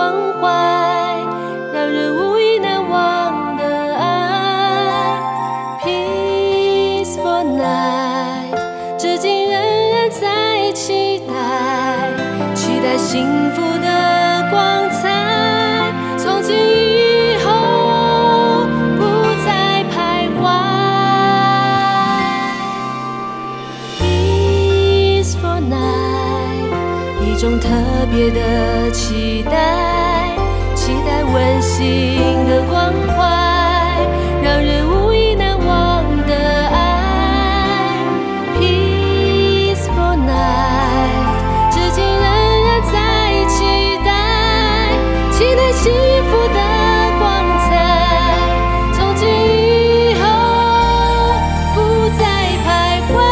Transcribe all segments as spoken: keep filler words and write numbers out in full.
关怀，让人无以难忘的爱。 Peaceful night， 至今仍然在期待，期待幸福的光彩，从今以后不再徘徊。Peaceful night， 一种特别的期待，期待温馨的关怀，让人无以难忘的爱。Peaceful night， 至今仍然在期待，期待幸福的光彩，从今以后不再徘徊。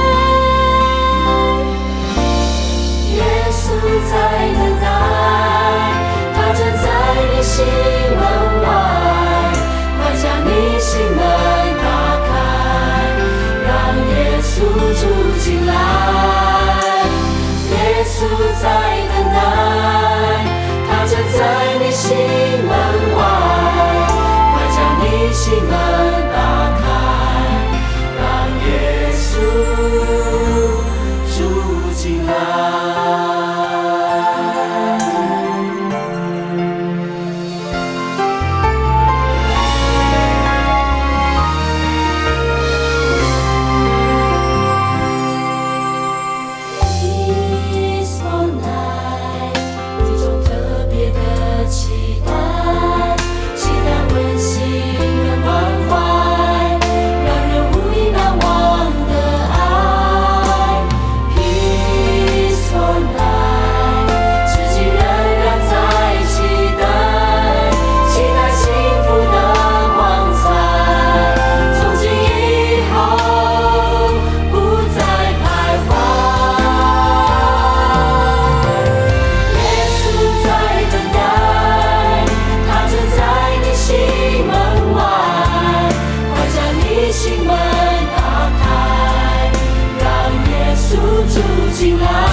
耶稣在等待，他站在你心门外，快将你心门打开，让耶稣住进来。耶稣在等待，他站在你心门外，快将你心门打开，让耶稣住进来。Peaceful night， 一种特别的期待，期待温馨的关怀，让人无以难忘的爱。Peaceful night， 至今仍然在期待，期待幸福的光彩，从今以后不再徘徊。耶稣在等待，他站在你心门外，快将你心门打开，让耶稣住进来。